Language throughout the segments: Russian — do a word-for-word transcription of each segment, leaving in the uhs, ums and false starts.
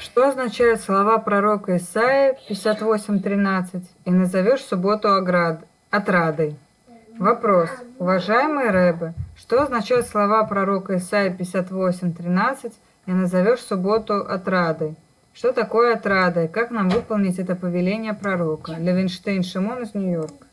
Что означают слова пророка Исаии пятьдесят восемь тринадцать «И назовешь субботу оград... отрадой»? Вопрос. Уважаемый Рэбе, что означают слова пророка Исаии пятьдесят восемь тринадцать «И назовешь субботу отрадой»? Что такое отрада и как нам выполнить это повеление пророка? Левинштейн Шимон из Нью-Йорка.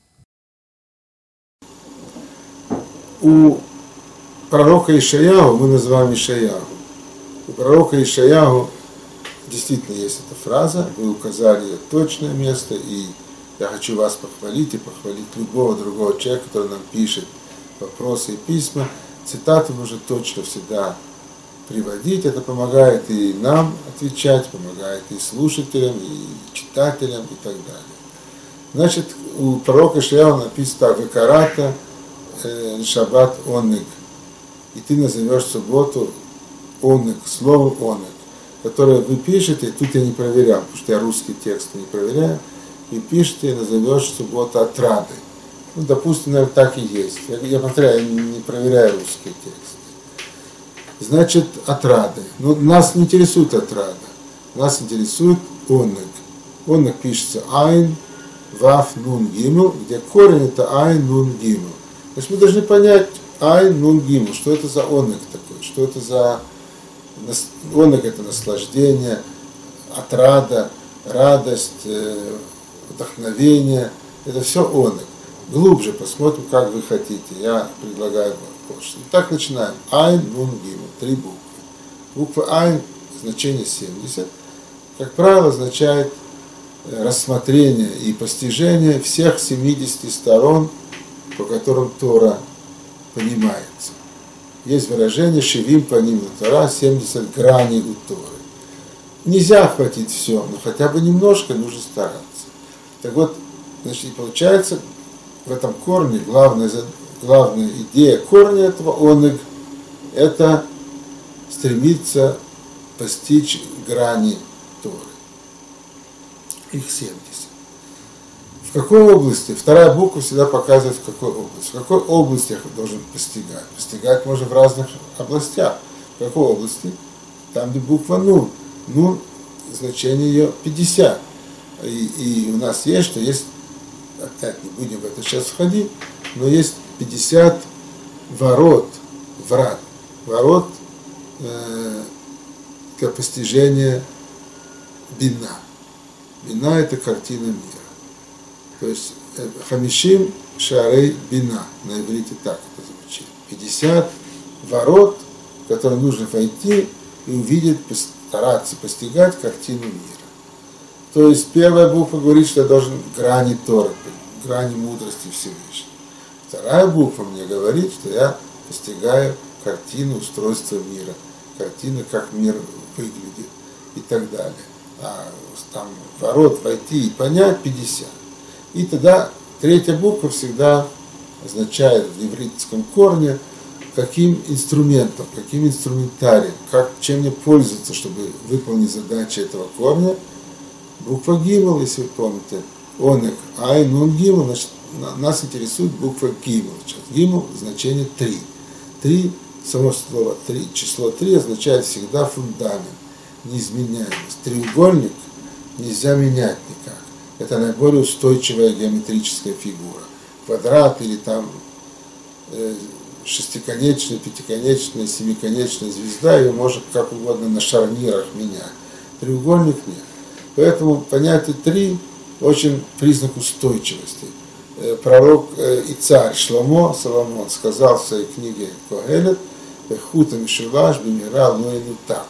У пророка Ишаяху, мы называем Ишаяху, у пророка Ишаяху действительно есть эта фраза, вы указали ее точное место, и я хочу вас похвалить и похвалить любого другого человека, который нам пишет вопросы и письма. Цитаты нужно точно всегда приводить, это помогает и нам отвечать, помогает и слушателям, и читателям, и так далее. Значит, у пророка Ишаяху написано так: «Векарата шаббат онег», и ты назовешь субботу онег, словом онег, которое вы пишете, тут я не проверял, потому что я русский текст не проверяю, и пишете, и назовешь субботу отрадой. Ну, допустим, наверное, так и есть. Я, я повторяю, я не, не проверяю русский текст. Значит, отрадой. Но нас не интересует отрада. Нас интересует онег. Онег пишется айн, ваф, нун, гимл, где корень это айн, нун, гимл. То есть мы должны понять айн, нун, гимл, что это за онег такой, что это за... Онег это наслаждение, отрада, радость, вдохновение. Это все онег. Глубже посмотрим, как вы хотите. Я предлагаю вам позже. Итак, начинаем. Айн, нун, гимл. Три буквы. Буква айн, значение семьдесят, как правило, означает рассмотрение и постижение всех семидесяти сторон, по которым Тора понимается. Есть выражение «шевим паним Тора», семьдесят граней у Торы. Нельзя охватить все, но хотя бы немножко нужно стараться. Так вот, значит, получается, в этом корне, главная, главная идея корня этого онег – это стремиться постичь грани Торы. Их семьдесят. В какой области? Вторая буква всегда показывает, в какой области. В какой области я должен постигать? Постигать можно в разных областях. В какой области? Там, где буква нун. Нун, значение ее пятьдесят. И, и у нас есть, что есть, опять не будем в это сейчас входить, но есть пятьдесят ворот, врат. Ворот э, для постижения бина. Бина – это картина мира. То есть хамишим шарей бина, на иврите так это звучит. пятьдесят ворот, в которые нужно войти и увидеть, постараться постигать картину мира. То есть первая буква говорит, что я должен грани Торы, грани мудрости Всевышнего. Вторая буква мне говорит, что я постигаю картину устройства мира, картину, как мир выглядит и так далее. А там ворот войти и понять пятьдесят. И тогда третья буква всегда означает в ивритском корне, каким инструментом, каким инструментарием, как, чем мне пользоваться, чтобы выполнить задачи этого корня. Буква гимл, если вы помните, онег, айн, нун, гимл, значит, нас интересует буква гимл. Гимл значение три. Три, само слово три, число три означает всегда фундамент, неизменяемость. Треугольник нельзя менять никак. Это наиболее устойчивая геометрическая фигура. Квадрат или там э, шестиконечная, пятиконечная, семиконечная звезда, ее можно как угодно на шарнирах менять. Треугольник нет. Поэтому понятие три очень признак устойчивости. Э, пророк э, и царь Шломо, Соломон, сказал в своей книге Когелет: «Хута мишулаш бимира лоину так».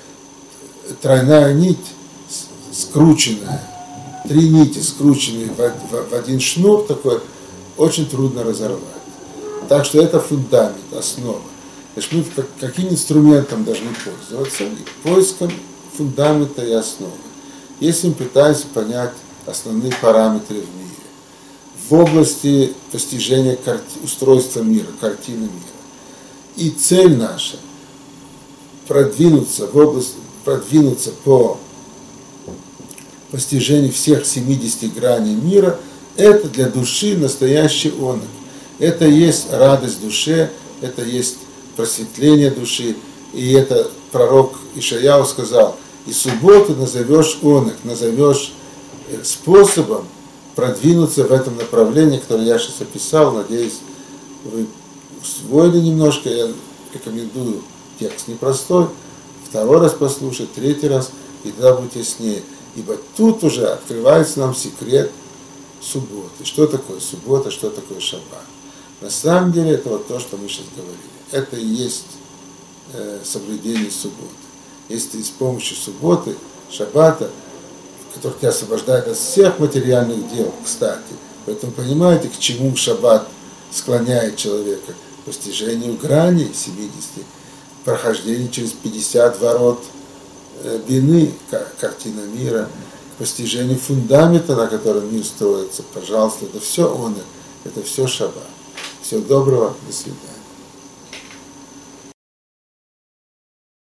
Тройная нить, скрученная, три нити, скрученные в, в, в один шнур, такой, очень трудно разорвать. Так что это фундамент, основа. Значит, мы как, каким инструментом должны пользоваться? Поиском фундамента и основы. Если мы пытаемся понять основные параметры в мире, в области постижения карти, устройства мира, картины мира. И цель наша продвинуться в область, продвинуться по постижению всех семидесяти граней мира, это для души настоящий онег. Это есть радость душе, это есть просветление души. И это пророк Ишаяу сказал: И субботу назовешь онок, назовешь способом продвинуться в этом направлении, которое я сейчас описал. Надеюсь, вы усвоили немножко. Я рекомендую текст непростой. Второй раз послушать, третий раз, и тогда будет яснее. Ибо тут уже открывается нам секрет субботы. Что такое суббота, что такое шаббат. На самом деле это вот то, что мы сейчас говорили. Это и есть э, соблюдение субботы. Если с помощью субботы, шаббата, который тебя освобождает от всех материальных дел, кстати. Поэтому понимаете, к чему шаббат склоняет человека? К постижению грани семидесяти, прохождению через пятьдесят ворот э, бины, картина мира, к постижению фундамента, на котором мир строится. Пожалуйста, это все он, это все шаббат. Всего доброго, до свидания.